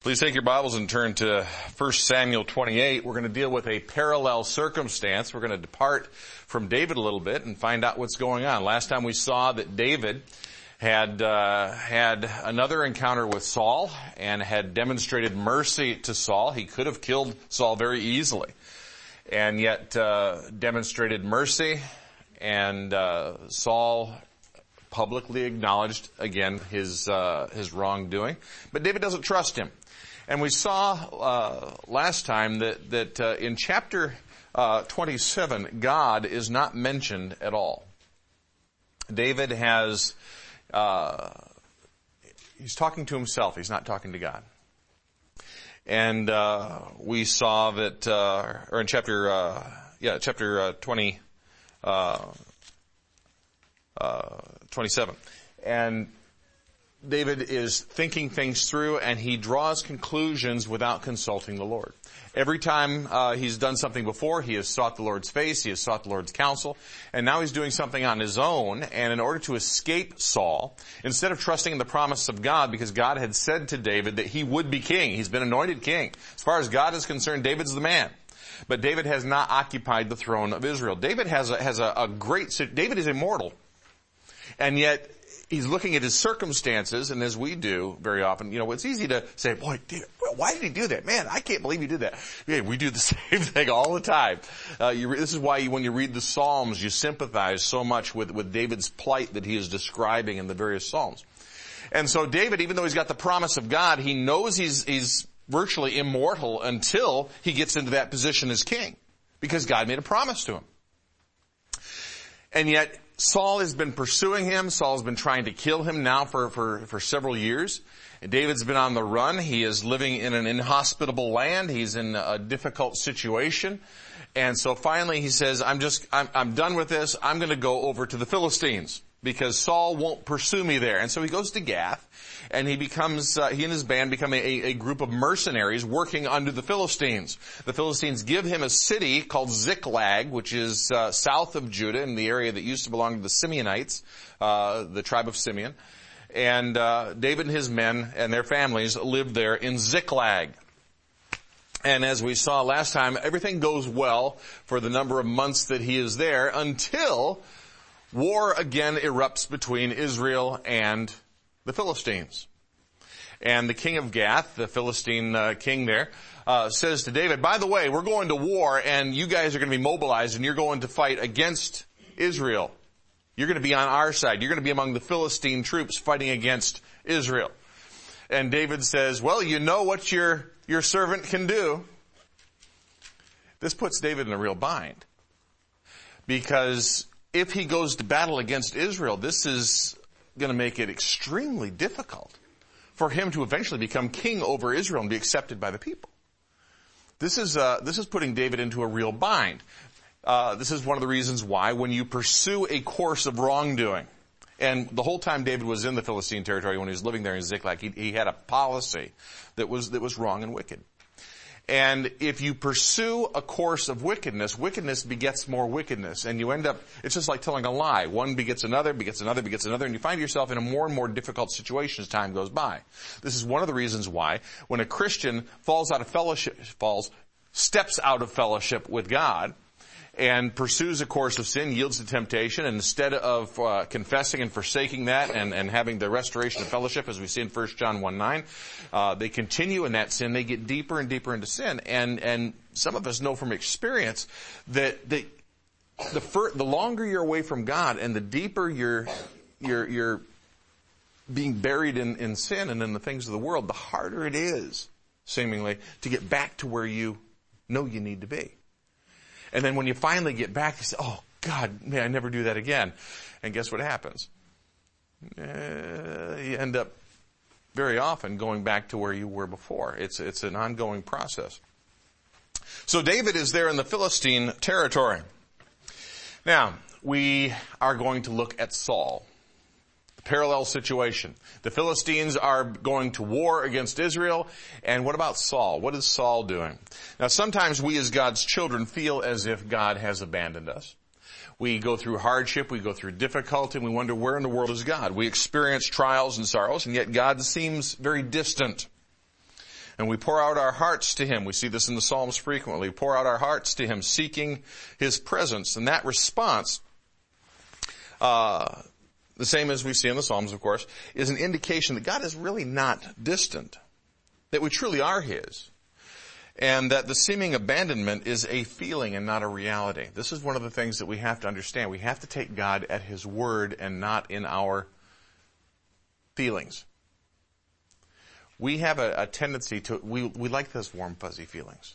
Please take your Bibles and turn to 1 Samuel 28. We're going to deal with a parallel circumstance. We're going to depart from David a little bit and find out what's going on. Last time we saw that David had another encounter with Saul and had demonstrated mercy to Saul. He could have killed Saul very easily, and yet demonstrated mercy, and Saul publicly acknowledged again his wrongdoing. But David doesn't trust him. And we saw last time that in chapter 27, God is not mentioned at all. David has he's talking to himself. He's not talking to God. And we saw that, or in chapter 27, and David is thinking things through, and he draws conclusions without consulting the Lord. Every time he's done something before, he has sought the Lord's face, he has sought the Lord's counsel, and now he's doing something on his own. And in order to escape Saul, instead of trusting in the promise of God, because God had said to David that he would be king, he's been anointed king. As far as God is concerned, David's the man. But David has not occupied the throne of Israel. David has a great, David is immortal. And yet, he's looking at his circumstances, and as we do very often, it's easy to say, boy, why did he do that? Man, I can't believe he did that. Yeah, we do the same thing all the time. This is why when you read the Psalms, you sympathize so much with David's plight that he is describing in the various Psalms. And so David, even though he's got the promise of God, he knows he's virtually immortal until he gets into that position as king, because God made a promise to him. And yet, Saul has been pursuing him. Saul's been trying to kill him now for several years. And David's been on the run. He is living in an inhospitable land. He's in a difficult situation. And so finally he says, I'm done with this. I'm going to go over to the Philistines because Saul won't pursue me there. And so he goes to Gath, and he and his band become a group of mercenaries working under the Philistines. The Philistines give him a city called Ziklag, which is south of Judah in the area that used to belong to the Simeonites, the tribe of Simeon. And David and his men and their families lived there in Ziklag. And as we saw last time, everything goes well for the number of months that he is there until war again erupts between Israel and the Philistines. And the king of Gath, the Philistine king there, says to David, by the way, we're going to war, and you guys are going to be mobilized, and you're going to fight against Israel. You're going to be on our side. You're going to be among the Philistine troops fighting against Israel. And David says, well, you know what your servant can do. This puts David in a real bind, because if he goes to battle against Israel, this is going to make it extremely difficult for him to eventually become king over Israel and be accepted by the people. This is putting David into a real bind. This is one of the reasons why when you pursue a course of wrongdoing, and the whole time David was in the Philistine territory, when he was living there in Ziklag, he had a policy that was wrong and wicked. And if you pursue a course of wickedness, wickedness begets more wickedness. And you end up, it's just like telling a lie. One begets another, begets another, begets another, and you find yourself in a more and more difficult situation as time goes by. This is one of the reasons why when a Christian steps out of fellowship with God, and pursues a course of sin, yields to temptation, and instead of confessing and forsaking that and having the restoration of fellowship, as we see in 1 John 1:9, they continue in that sin. They get deeper and deeper into sin. And some of us know from experience that the longer you're away from God and the deeper you're being buried in sin and in the things of the world, the harder it is, seemingly, to get back to where you know you need to be. And then when you finally get back, you say, oh, God, may I never do that again. And guess what happens? You end up very often going back to where you were before. It's an ongoing process. So David is there in the Philistine territory. Now, we are going to look at Saul. Parallel situation. The Philistines are going to war against Israel. And what about Saul? What is Saul doing? Now, sometimes we as God's children feel as if God has abandoned us. We go through hardship, we go through difficulty, and we wonder, where in the world is God? We experience trials and sorrows, and yet God seems very distant. And we pour out our hearts to Him. We see this in the Psalms frequently. We pour out our hearts to Him, seeking His presence. And that response, the same as we see in the Psalms, of course, is an indication that God is really not distant, that we truly are His, and that the seeming abandonment is a feeling and not a reality. This is one of the things that we have to understand. We have to take God at His word and not in our feelings. We have a tendency to, we like those warm, fuzzy feelings.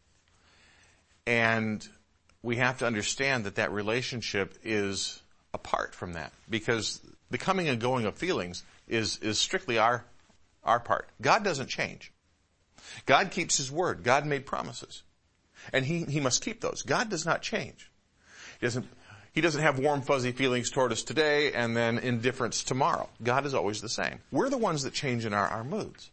And we have to understand that that relationship is apart from that, because the coming and going of feelings is strictly our part. God doesn't change. God keeps His word. God made promises. And He must keep those. God does not change. He doesn't have warm, fuzzy feelings toward us today and then indifference tomorrow. God is always the same. We're the ones that change in our moods.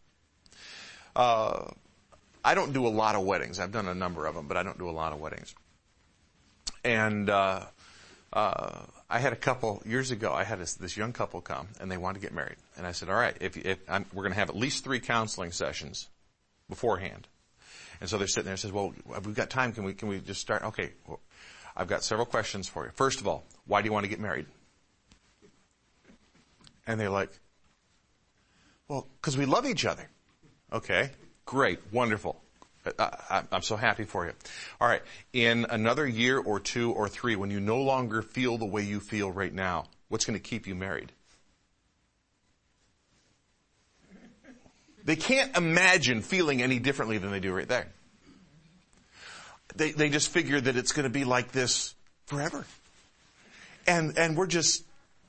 I don't do a lot of weddings. I've done a number of them, but I don't do a lot of weddings. And I had a couple years ago. I had this young couple come, and they wanted to get married. And I said, "All right, we're going to have at least 3 counseling sessions beforehand." And so they're sitting there and says, "Well, we've got time. Can we just start?" Okay, well, I've got several questions for you. First of all, why do you want to get married? And they're like, "Well, because we love each other." Okay, great, wonderful. I'm so happy for you. All right, in another year or 2 or 3, when you no longer feel the way you feel right now, what's going to keep you married? They can't imagine feeling any differently than they do right there. They just figure that it's going to be like this forever. And we're just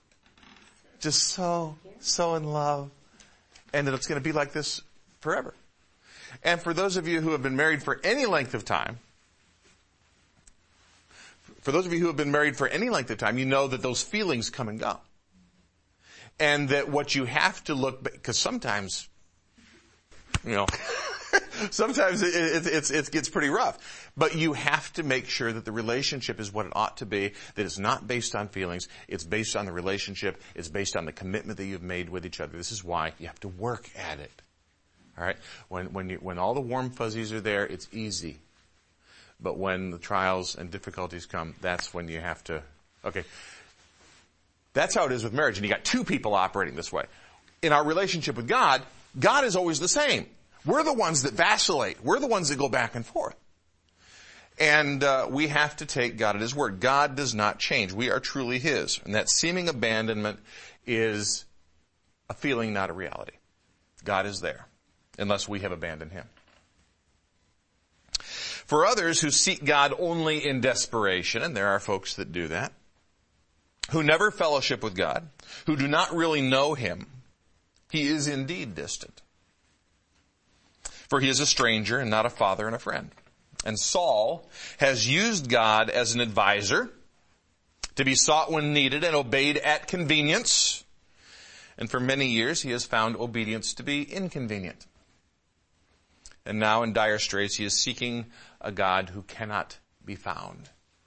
so in love. And that it's going to be like this forever. And for those of you who have been married for any length of time, you know that those feelings come and go. And that what you have to look, because sometimes, sometimes it gets pretty rough. But you have to make sure that the relationship is what it ought to be, that it's not based on feelings, it's based on the relationship, it's based on the commitment that you've made with each other. This is why you have to work at it. All right? When all the warm fuzzies are there, it's easy. But when the trials and difficulties come, that's when you have to, okay. That's how it is with marriage, and you got 2 people operating this way. In our relationship with God, God is always the same. We're the ones that vacillate. We're the ones that go back and forth. And we have to take God at His word. God does not change. We are truly His. And that seeming abandonment is a feeling, not a reality. God is there, unless we have abandoned Him. For others who seek God only in desperation, and there are folks that do that, who never fellowship with God, who do not really know Him, He is indeed distant. For He is a stranger and not a father and a friend. And Saul has used God as an advisor, to be sought when needed and obeyed at convenience. And for many years he has found obedience to be inconvenient. And now in dire straits he is seeking a God who cannot be found.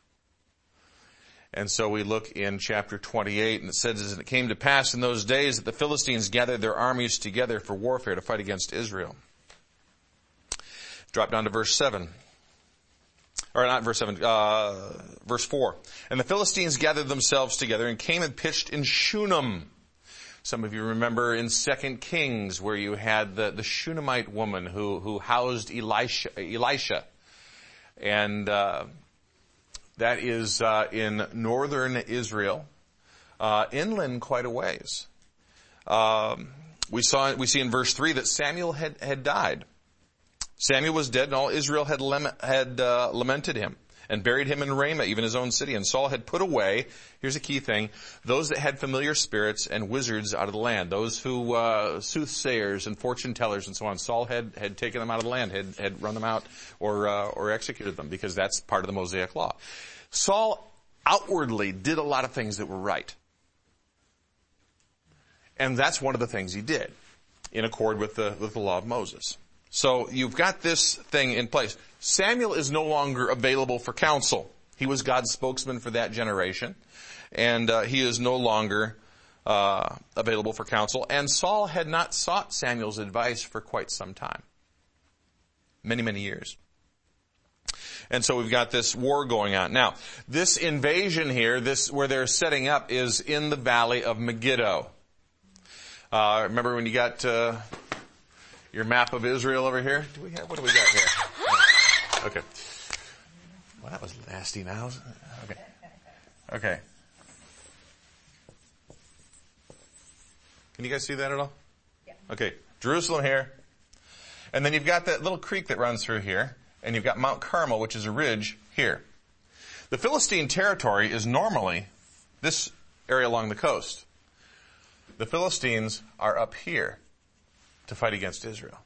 And so we look in chapter 28, and it says, "And it came to pass in those days that the Philistines gathered their armies together for warfare to fight against Israel." Drop down to verse 7. Or not verse 7, verse 4. "And the Philistines gathered themselves together and came and pitched in Shunem." Some of you remember in 2 Kings where you had the Shunammite woman who housed Elisha. And that is in northern Israel, inland quite a ways. We see in verse 3 that Samuel had died. Samuel was dead, and all Israel had lamented him and buried him in Ramah, even his own city. And Saul had put away, here's a key thing, those that had familiar spirits and wizards out of the land. Those who, soothsayers and fortune tellers and so on. Saul had taken them out of the land, had run them out or executed them, because that's part of the Mosaic law. Saul outwardly did a lot of things that were right. And that's one of the things he did, in accord with the law of Moses. So you've got this thing in place. Samuel is no longer available for counsel. He was God's spokesman for that generation. And he is no longer available for counsel. And Saul had not sought Samuel's advice for quite some time. many, many years. And so we've got this war going on. Now, this invasion here, this where they're setting up, is in the valley of Megiddo. Remember when you got your map of Israel over here? What do we got here? Okay. Well, that was nasty now. Okay. Can you guys see that at all? Yeah. Okay. Jerusalem here. And then you've got that little creek that runs through here. And you've got Mount Carmel, which is a ridge here. The Philistine territory is normally this area along the coast. The Philistines are up here to fight against Israel.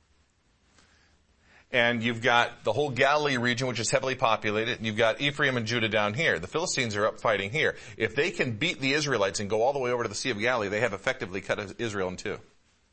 And you've got the whole Galilee region, which is heavily populated, and you've got Ephraim and Judah down here. The Philistines are up fighting here. If they can beat the Israelites and go all the way over to the Sea of Galilee, they have effectively cut Israel in two.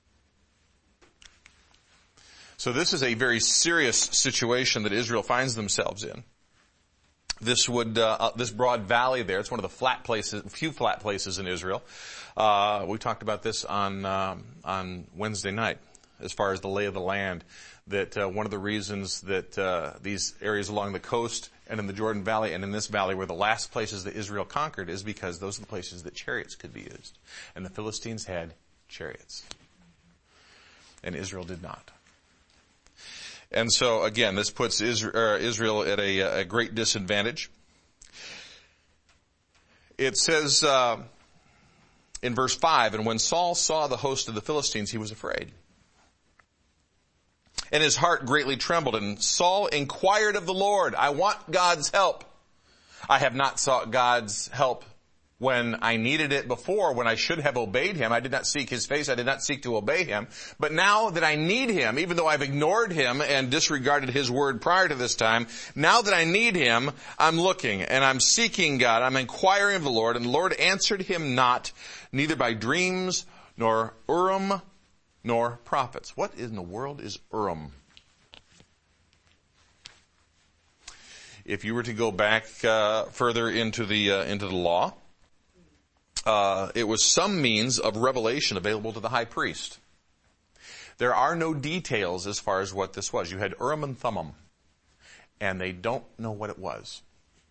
So this is a very serious situation that Israel finds themselves in. This broad valley there, it's one of the few flat places in Israel. We talked about this on Wednesday night, as far as the lay of the land, that one of the reasons that these areas along the coast and in the Jordan Valley and in this valley were the last places that Israel conquered is because those are the places that chariots could be used. And the Philistines had chariots. And Israel did not. And so, again, this puts Israel at a great disadvantage. It says in verse 5, and when Saul saw the host of the Philistines, he was afraid. And his heart greatly trembled. And Saul inquired of the Lord, I want God's help. I have not sought God's help when I needed it before, when I should have obeyed him. I did not seek his face. I did not seek to obey him. But now that I need him, even though I've ignored him and disregarded his word prior to this time, now that I need him, I'm looking and I'm seeking God. I'm inquiring of the Lord, and the Lord answered him not, neither by dreams, nor Urim, nor prophets. What in the world is Urim? If you were to go back further into the law, it was some means of revelation available to the high priest. There are no details as far as what this was. You had Urim and Thummim, and they don't know what it was.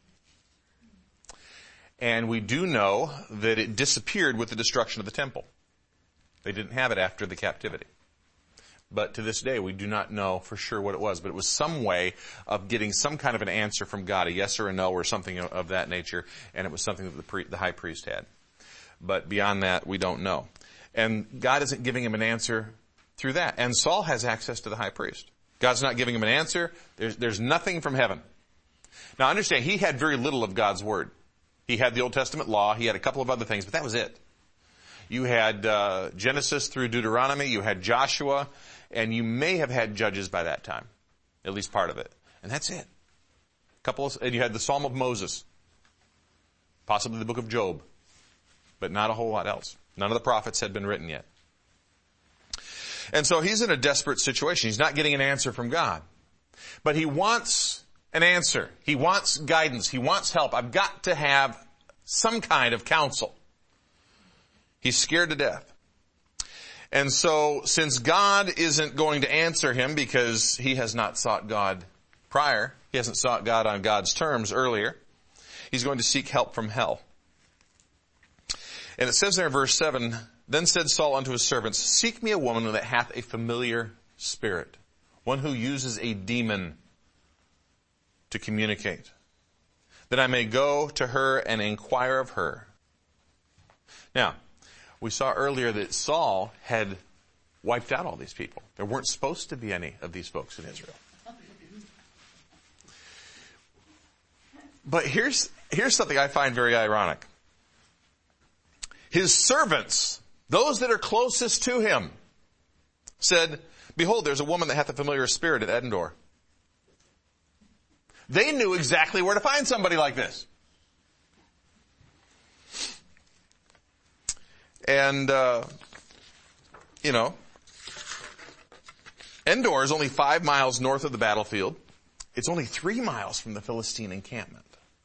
And we do know that it disappeared with the destruction of the temple. They didn't have it after the captivity. But to this day, we do not know for sure what it was. But it was some way of getting some kind of an answer from God, a yes or a no or something of that nature. And it was something that the high priest had. But beyond that, we don't know. And God isn't giving him an answer through that. And Saul has access to the high priest. God's not giving him an answer. There's nothing from heaven. Now understand, he had very little of God's word. He had the Old Testament law. He had a couple of other things, but that was it. You had Genesis through Deuteronomy. You had Joshua. And you may have had Judges by that time. At least part of it. And that's it. And you had the Psalm of Moses. Possibly the book of Job. But not a whole lot else. None of the prophets had been written yet. And so he's in a desperate situation. He's not getting an answer from God. But he wants an answer. He wants guidance. He wants help. I've got to have some kind of counsel. He's scared to death. And so, since God isn't going to answer him because he has not sought God prior, he hasn't sought God on God's terms earlier, he's going to seek help from hell. And it says there in verse 7, Then said Saul unto his servants, Seek me a woman that hath a familiar spirit, one who uses a demon to communicate, that I may go to her and inquire of her. Now, we saw earlier that Saul had wiped out all these people. There weren't supposed to be any of these folks in Israel. But here's something I find very ironic. His servants, those that are closest to him, said, Behold, there's a woman that hath a familiar spirit at Endor. They knew exactly where to find somebody like this. And, Endor is only 5 miles north of the battlefield. It's only 3 miles from the Philistine encampment.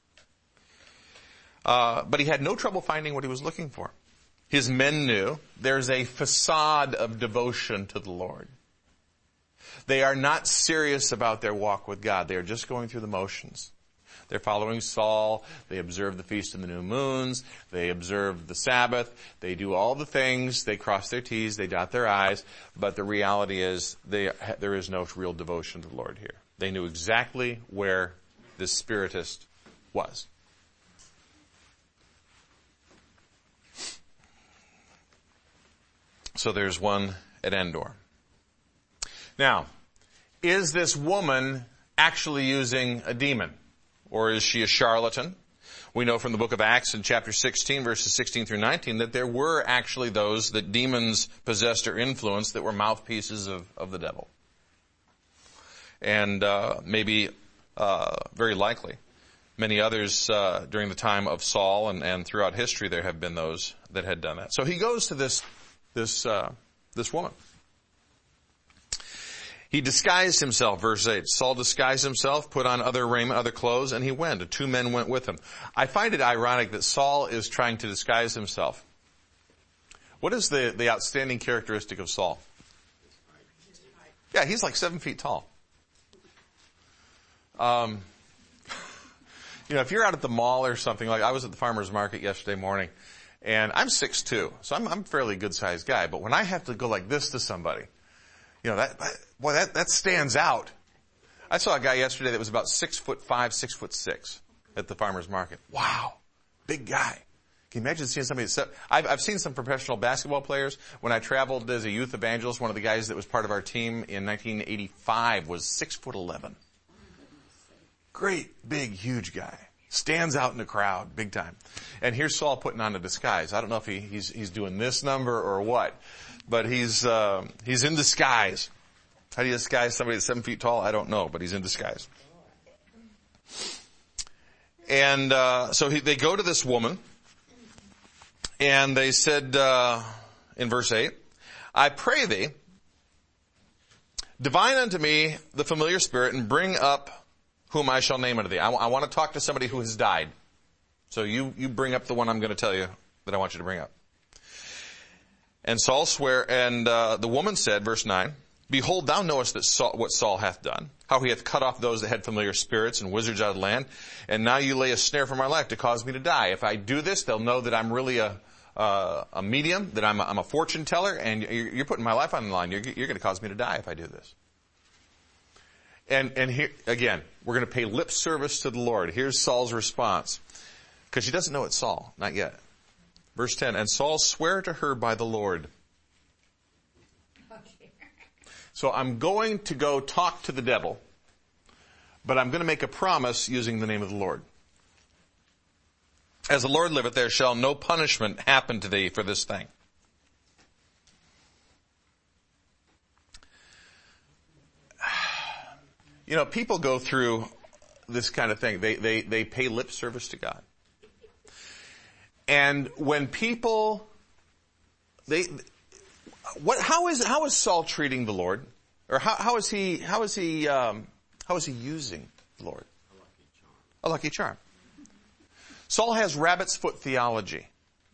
But he had no trouble finding what he was looking for. His men knew there's a facade of devotion to the Lord. They are not serious about their walk with God. They are just going through the motions. They're following Saul. They observe the Feast of the New Moons. They observe the Sabbath. They do all the things. They cross their T's. They dot their I's. But the reality is there is no real devotion to the Lord here. They knew exactly where this spiritist was. So there's one at Endor. Now, is this woman actually using a demon? Or is she a charlatan? We know from the book of Acts in chapter 16, verses 16 through 19, that there were actually those that demons possessed or influenced that were mouthpieces of the devil. And maybe, very likely, many others during the time of Saul and throughout history there have been those that had done that. So he goes to this woman. He disguised himself, verse 8. Saul disguised himself, put on other raiment, other clothes, and he went. And 2 men went with him. I find it ironic that Saul is trying to disguise himself. What is the outstanding characteristic of Saul? Yeah, he's like 7 feet tall. If you're out at the mall or something, like I was at the farmer's market yesterday morning, and I'm 6'2", so I'm a fairly good-sized guy, but when I have to go like this to somebody, that stands out. I saw a guy yesterday that was about 6'5", 6'6" at the farmer's market. Wow. Big guy. Can you imagine seeing somebody that's, I've seen some professional basketball players. When I traveled as a youth evangelist, one of the guys that was part of our team in 1985 was 6'11". Great, big, huge guy. Stands out in the crowd, big time. And here's Saul putting on a disguise. I don't know if he's doing this number or what, but he's in disguise. How do you disguise somebody that's 7 feet tall? I don't know, but he's in disguise. And so they go to this woman, and they said in verse 8, I pray thee, divine unto me the familiar spirit, and bring up whom I shall name unto thee. I want to talk to somebody who has died. So you bring up the one I'm going to tell you that I want you to bring up. And Saul the woman said, verse 9, behold, thou knowest that what Saul hath done, how he hath cut off those that had familiar spirits and wizards out of the land, and now you lay a snare for my life to cause me to die. If I do this, they'll know that I'm really a medium, that I'm a fortune teller, and you're putting my life on the line. You're going to cause me to die if I do this. And here, again, we're going to pay lip service to the Lord. Here's Saul's response. Because she doesn't know it's Saul. Not yet. Verse 10, and Saul sware to her by the Lord. Okay. So I'm going to go talk to the devil, but I'm going to make a promise using the name of the Lord. As the Lord liveth, there shall no punishment happen to thee for this thing. People go through this kind of thing. They pay lip service to God. And when people, how is Saul treating the Lord? Or how is he using the Lord? A lucky charm. Saul has rabbit's foot theology.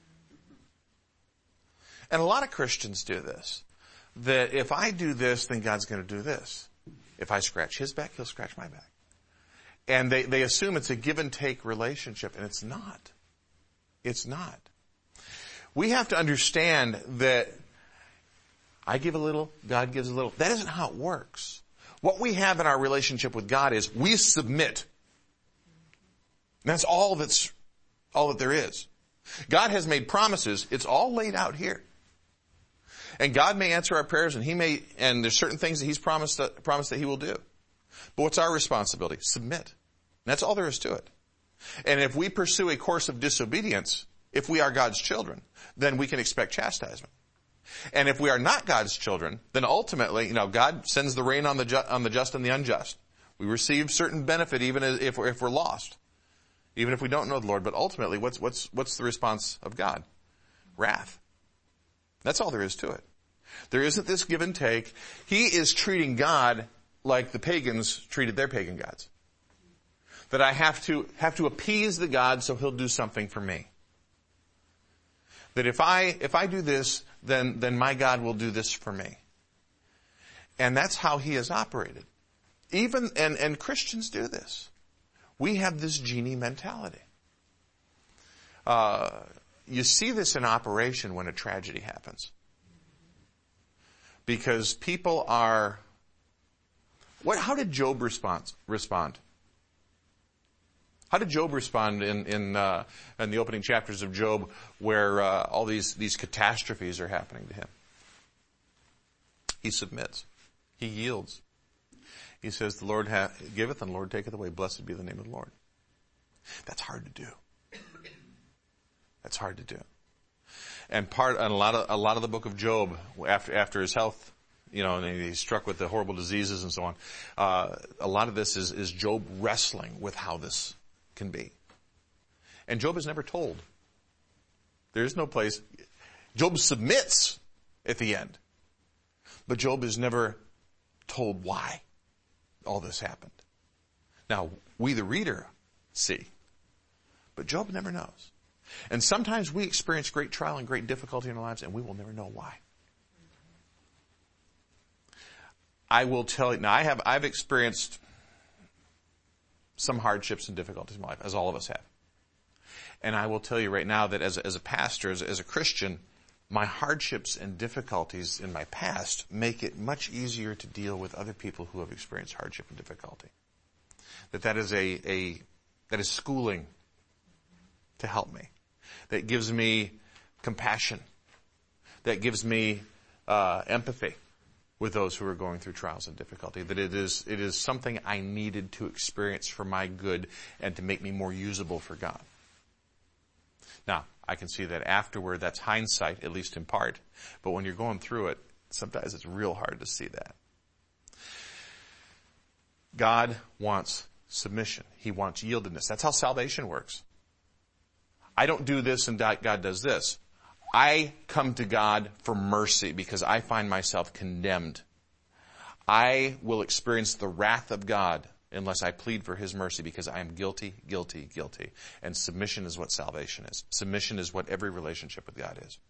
And a lot of Christians do this. That if I do this, then God's going to do this. If I scratch his back, he'll scratch my back. And they assume it's a give and take relationship, and it's not. It's not. We have to understand that I give a little, God gives a little. That isn't how it works. What we have in our relationship with God is we submit. And that's all that there is. God has made promises. It's all laid out here. And God may answer our prayers, and there's certain things that he's promised that he will do. But what's our responsibility? Submit. And that's all there is to it. And if we pursue a course of disobedience, if we are God's children, then we can expect chastisement. And if we are not God's children, then ultimately, God sends the rain on the just and the unjust. We receive certain benefit even if we're lost, even if we don't know the Lord. But ultimately, what's the response of God? Wrath. That's all there is to it. There isn't this give and take. He is treating God like the pagans treated their pagan gods. That I have to appease the God so he'll do something for me. That if I do this, then my God will do this for me. And that's how he has operated. And Christians do this. We have this genie mentality. You see this in operation when a tragedy happens. Because people are... How did Job respond? How did Job respond in the opening chapters of Job, where all these catastrophes are happening to him? He submits. He yields. He says, "The Lord giveth, and the Lord taketh away. Blessed be the name of the Lord." That's hard to do. That's hard to do. And a lot of the book of Job, after his health, and he's struck with the horrible diseases and so on, a lot of this is Job wrestling with how this can be. And Job is never told. There is no place. Job submits at the end. But Job is never told why all this happened. Now, we the reader see. But Job never knows. And sometimes we experience great trial and great difficulty in our lives, and we will never know why. I will tell you, now I've experienced some hardships and difficulties in my life, as all of us have. And I will tell you right now that as a pastor, as a Christian, my hardships and difficulties in my past make it much easier to deal with other people who have experienced hardship and difficulty. That is schooling to help me. That gives me compassion. That gives me empathy with those who are going through trials and difficulty. That it is something I needed to experience for my good and to make me more usable for God. Now, I can see that afterward, that's hindsight, at least in part. But when you're going through it, sometimes it's real hard to see that. God wants submission. He wants yieldedness. That's how salvation works. I don't do this and God does this. I come to God for mercy because I find myself condemned. I will experience the wrath of God unless I plead for His mercy because I am guilty, guilty, guilty. And submission is what salvation is. Submission is what every relationship with God is.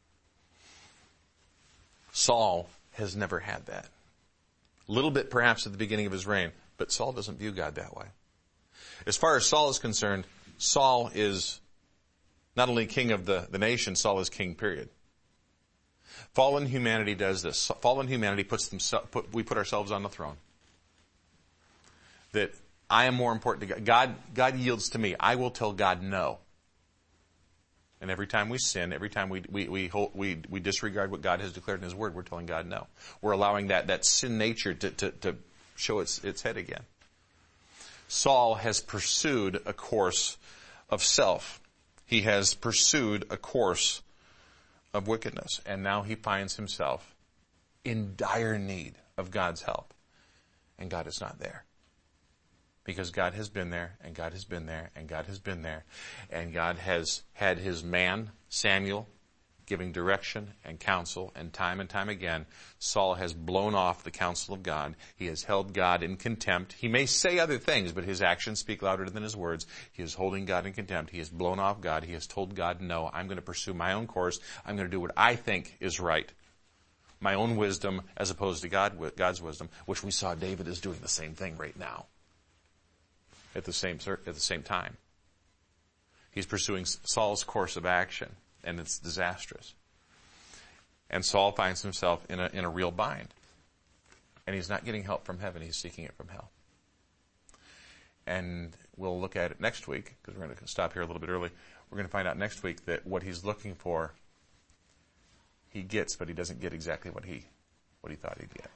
Saul has never had that. A little bit perhaps at the beginning of his reign, but Saul doesn't view God that way. As far as Saul is concerned, Saul is not only king of the nation, Saul is king, period. Fallen humanity does this. Fallen humanity we put ourselves on the throne. That I am more important to God. God yields to me. I will tell God no. And every time we sin, every time we disregard what God has declared in His Word, we're telling God no. We're allowing that sin nature to show its head again. Saul has pursued a course of self. He has pursued a course of wickedness. And now he finds himself in dire need of God's help. And God is not there. Because God has been there, and God has been there, and God has been there. And God has had His man, Samuel, giving direction and counsel, and time again, Saul has blown off the counsel of God. He has held God in contempt. He may say other things, but his actions speak louder than his words. He is holding God in contempt. He has blown off God. He has told God, no, I'm going to pursue my own course. I'm going to do what I think is right. My own wisdom as opposed to God's wisdom, which we saw David is doing the same thing right now. At the same time. He's pursuing Saul's course of action, and it's disastrous. And Saul finds himself in a real bind. And he's not getting help from heaven, he's seeking it from hell. And we'll look at it next week, because we're going to stop here a little bit early. We're going to find out next week that what he's looking for, he gets, but he doesn't get exactly what he thought he'd get.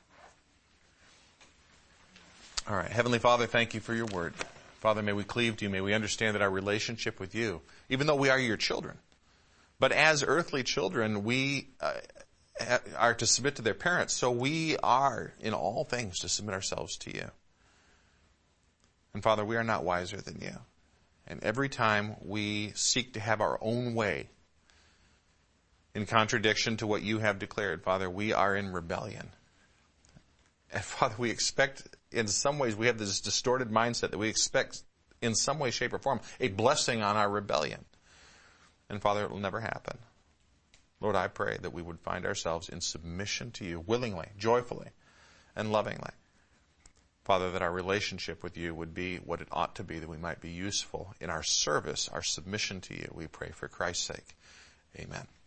All right. Heavenly Father, thank you for your word. Father, may we cleave to you. May we understand that our relationship with you, even though we are your children, but as earthly children, we are to submit to their parents. So we are, in all things, to submit ourselves to you. And Father, we are not wiser than you. And every time we seek to have our own way in contradiction to what you have declared, Father, we are in rebellion. And Father, we expect, in some ways, we have this distorted mindset that we expect, in some way, shape, or form, a blessing on our rebellion. And Father, it will never happen. Lord, I pray that we would find ourselves in submission to you willingly, joyfully, and lovingly. Father, that our relationship with you would be what it ought to be, that we might be useful in our service, our submission to you. We pray for Christ's sake. Amen.